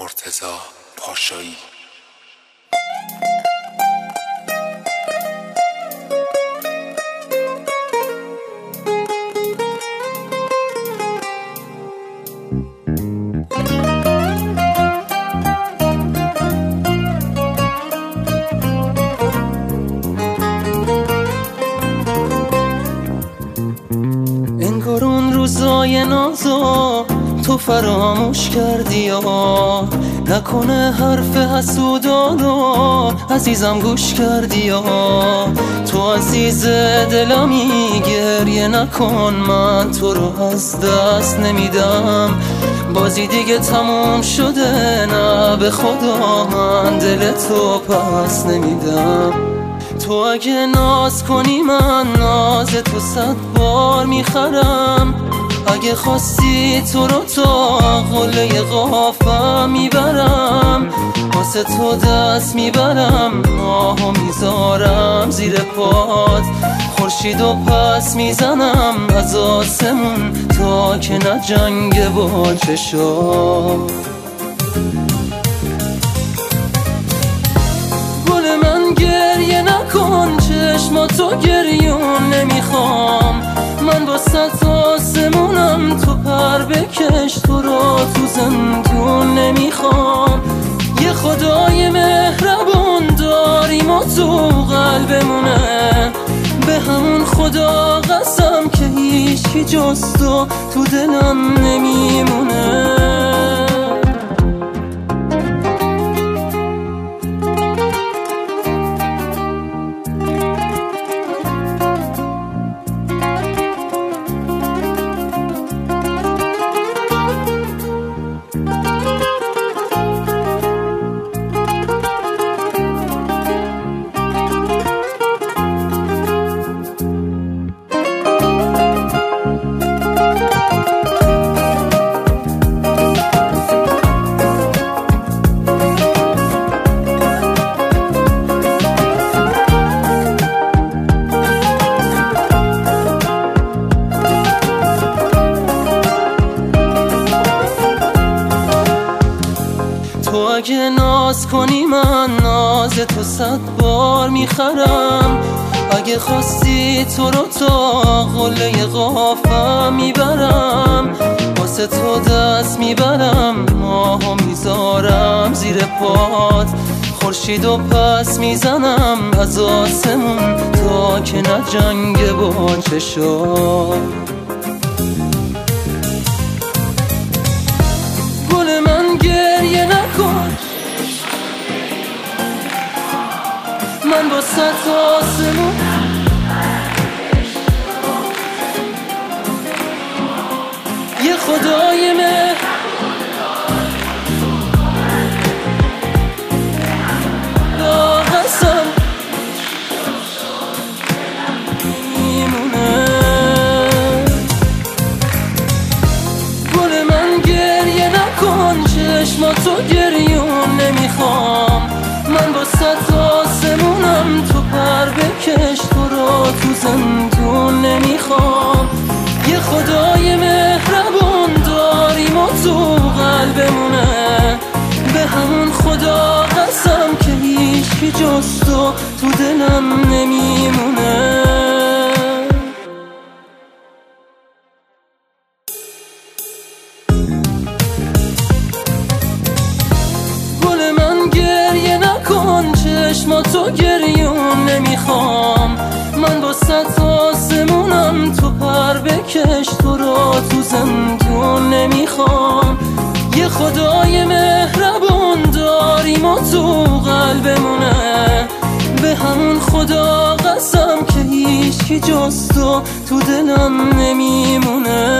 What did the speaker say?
مرتضی پاشایی. انگار اون روزای نازو تو فراموش کردی یا نکنه حرف حسودانو عزیزم گوش کردی یا تو عزیز دلمی گریه نکن، من تو رو از دست نمیدم، بازی دیگه تموم شده، نه به خدا من دل تو پس نمیدم. تو اگه ناز کنی من ناز تو 100 بار میخرم، اگه خواستی تو رو تا قله قافم میبرم، واسه تو دست میبرم، آهو میذارم زیر پات، خورشیدو پس میزنم از آسمون تا که نجنگه با چشات. گل من گریه نکن، چشماتو گریون نمیخوام، من با 100 آسمونم، تو پر بکش، تو رو تو زندون نمیخوام. یه خدای مهربون داریم و تو قلبمونه، به همون خدا قسم که هیچی جز تو دلم نمیمونه. تو اگه ناز کنی من ناز تو 100 بار میخرم، اگه خواستی تو رو تا قله قافم میبرم، واسه تو دست میبرم، ماهو میذارم زیر پات، خورشیدو پس میزنم از آسمون تا که نجنگه با چشات. گل من گریه نکن، من با 100 آسمون یه خدای قسم میمونه. گل من گریه نکن، چشماتو گریون نمیخوام، من با 100 آسمونم، تو پر بکش، تو رو تو زندون نمیخوام. یه خدای مهربون داریم و تو قلبمونه، به همون خدا قسم که هیچی جز تو دلم نمیمونه. گل من گریه نکن، چشماتو گریون نمیخوام، من با 100 آسمونم، تو پر بکش، تو رو تو زندون نمیخوام. یه خدای مهربون داریم و تو قلبمونه، به همون خدا قسم که هیچی جز تو دلم نمیمونه.